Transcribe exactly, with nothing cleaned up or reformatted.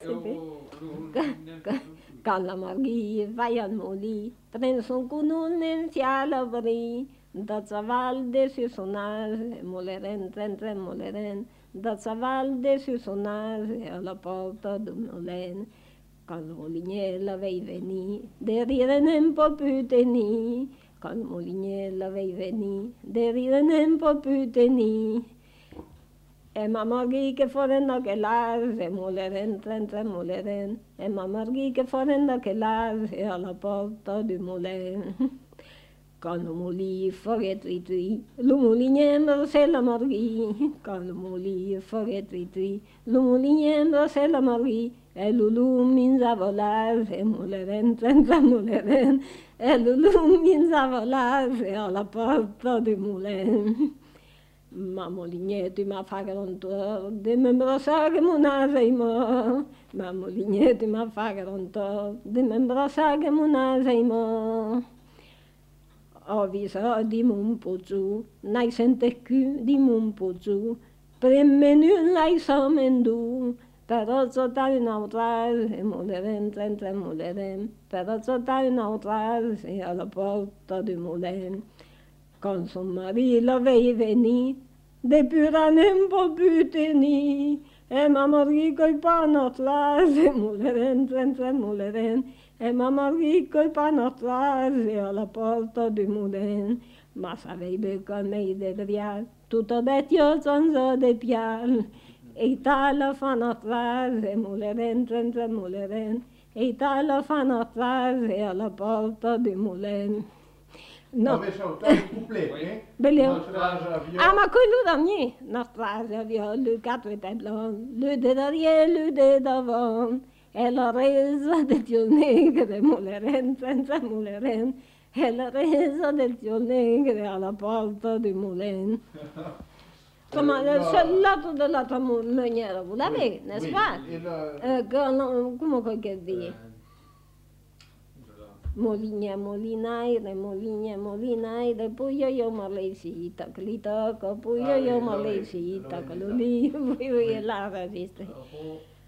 Quand la Marie va al molí, pren son cunul a la bri, de xaval de su sonage, moleren, tren, tren, moleren, de xaval de su sonage, a la porta du molen. Quand le molinier la veille venir, derrière n'aime pas pu tenir. Quand le molinier la veille venir, derrière n'aime pas pu tenir. E ma Marie che foren da che l'ase, moleren, tren, tren, moleren. E ma Marie che foren da che l'ase, alla porta du moulin. Quand le mouli ferait tri-tri, le moulinier embrassait la Marie. Quand le mouli ferait tri-tri, le moulinier embrassait la Marie. E Loulou minza volage, e moleren, tren, tren, moleren. E Loulou minza volage, alla porta du moulin. Ma molignette m'a fagaronto, de me brosare mon azeimo. Ma molignette m'a fagaronto, de me brosare mon azeimo. Ho visto di mon pozzo, n'hai sente più di mon pozzo, per menu l'hai somendu, però sotto un'altra, e moleren, tren, tren, moleren, però sotto un'altra, e alla porta du moulin. Quand son mari la veille venir, depuis la n'aime pas pu tenir. Et ma Marie colle pas notre âge, et mouleren, tren, tren, mouleren. Et ma Marie colle pas notre âge, et à la porte du moulin. Ma savait bien comme il devient, tout à bêtio sans de pial. Et t'as la fin notre âge, et mouleren, tren, tren, mouleren. Et t'as la fin notre âge, et à la porte du moulin. No. Avete saltato il couplet, eh? Bellissimo. Ah, ma quello dernier, notre âge vient, le quatre était blanc, le de derrière, le de devant, et la raison del Dio negre, mouleren, senza mouleren, et la raison del Dio negre alla porta du moulin. Comment, euh, seul l'autre de l'autre meunière, vous l'avez, n'est-ce oui, pas? Et le... euh, comment, comment qu'on dit? Molinha, molinaire, molinha, molinaire, puyo yo malesita, clita, puyo yo malesita, caluli, puyo la reviste.